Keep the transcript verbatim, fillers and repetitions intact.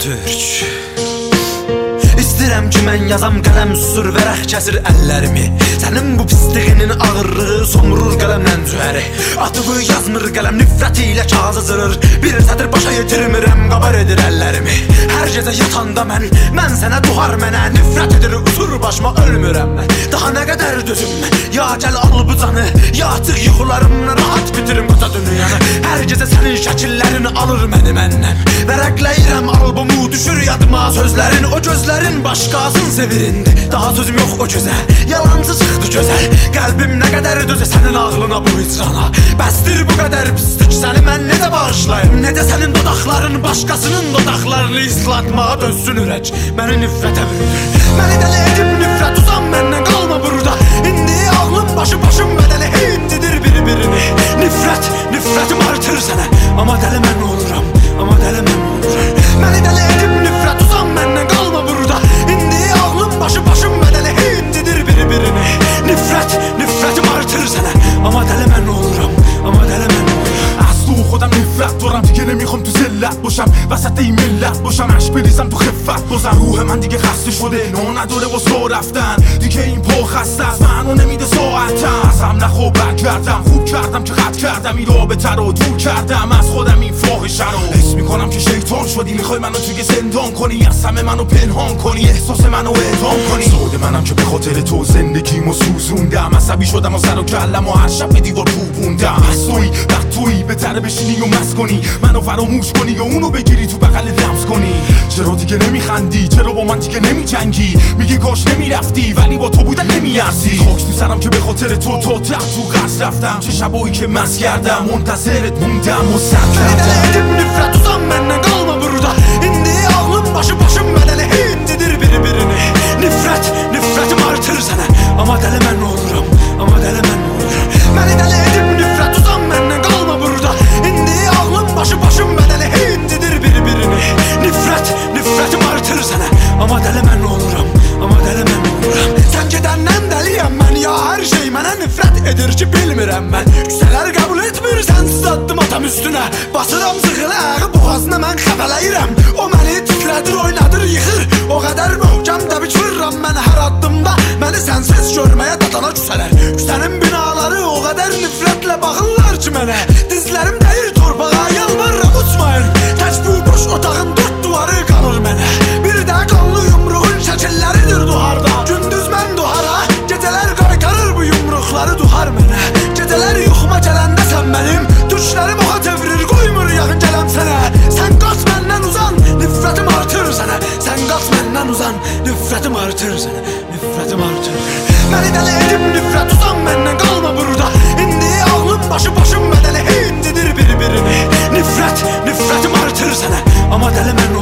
Türk. İstəyirəm ki mən yazam qələm susur, vərəq kəsir əllərimi. Sənin bu pisliğinin ağırlığı somurur qələmdən cühəri. Atığı yazmır qələm nifrəti ilə kağızı zırır. Bir sətir başa yetirmirəm, qabar edir əllərimi. Hər gecə yatanda mən, mən sənə duhar mənə. Nifrət edir utur başıma, ölmürəm mən. Daha nə qədər dözüm, ya gəl al bu canı, ya açıq yuxularımla rahat bitirim quta dünyanı. Hər gecə sənin şəkillərini alır məni məndən. Vərəqləyirəm albumu, düşür yadıma sözlərin. O gözlərin başqasın sevirindi, daha sözüm yox o gözə. Yalancı çıxdı gözəl, qəlbim nə qədər dözə sənin ağlına bu hicrana. Bəsdir bu qədər pislik, səni mən necə bağışlayım? Necə sənin dodaqların başqasının dodaqlarını islatmağa dönsün ürək, məni nifrətə bürüdür. Məni dəli edib nifrət, uzan məndən qalma burada. İndi ağlım başı başım bədəni heyindidir bir-birini. Nifrət, nifrətim artır sənə, amma dəli mən oluram, amma dəli mən oluram. Məni dəli edib nifrət, uzan məndən qalma burada. İndi ağlım başı başım bədəni heyindidir bir-birini. Nifrət, nifrətim artır sənə, amma dəli mən oluram, amma dəli mən oluram. تو خودم نفرت دارم دیگه، نمیخوام تو ذلت باشم، وسط این ملت باشم، عشق بریزم تو خفت بازم. روح من دیگه خسته شده، نه نداره واسه راه رفتن، دیگه این پا خسته از منو نمیده ساعتم. ازم نخواب بد کردم، خوب کردم که قد کردم این رابطه رو، دور کردم از خودم این فاحشه رو. حس میکنم که شیطان شدی، میخوای منو توی زندان کنی، از همه منو پنهان کنی، احساس منو اعدام کنی. ساده منم که به خاطر تو زندگیمو سوزوندم، عصبی شدم و سر و کلم و هر شب به دیوار کوبوندم. از تویی بعد تویی بهتره بشینی و مست کنی، منو فراموش کنی و اونو بگیری تو بغل لمس کنی. چرا دیگه نمیخندی؟ چرا با من دیگه نمیجنگی؟ میگی کاش نمیرفتی ولی با تو بودن نمیارزی. خاک تو سرم که به خاطر تو تا ته تو قصد رفتم، چه شبایی که مست کردم منتظرت موندم و سر کردم. nifrət, uzan məndən qalma burada. İndi ağlım başı başım bədəni heyindidir bir-birini. Nifrət, nifrətim artır sənə, amma dəli mən oluram, amma dəli mən oluram. Məni dəli edib nifrət, uzan məndən qalma burada. İndi ağlım başı başım bədəni heyindidir bir-birini. Nifrət, nifrətim artır sənə, amma dəli mən oluram, amma dəli mən oluram. Sən gedəndən dəliyəm mən, ya hər şey mənə nifrət edir ki bilmirəm mən. Küsələr qəbul etmir, sənsiz addım atam üstünə. Basıram zıxılı ağı boğazına mən xəbələyirəm. O məni titrədir, oynadır, yıxır. O qədər möhkəm dəbiç vırram mən hər addımda. Məni sənsiz görməyə dadana küsələr. Küsənin binaları o qədər nifrətlə baxırlar ki mənə. Dizlərim dəyir torpağa, yalvarıram uçmayın. Tək bu boş otağın dörd duvarı qalır mənə. Bir də qanlı yumruğun şəkilləridir duharda. Gündüz mən duhara, gecələr qaytarır bu yumruqları duhar mənə. Gecələr yuxuma gələndə sən mənim, düşlərim oxa çevirir, qoymur yaxın gələm sənə. Sən qaç məndən uzan, nifrətim artır sənə. Sən qaç məndən uzan, nifrətim artır sənə, nifrətim artır. Məni dəli edib nifrət, uzan məndən qalma burada. İndi ağlım başı başım bədəni heyindidir bir-birini. Nifrət, nifrətim artır sənə, amma dəli mən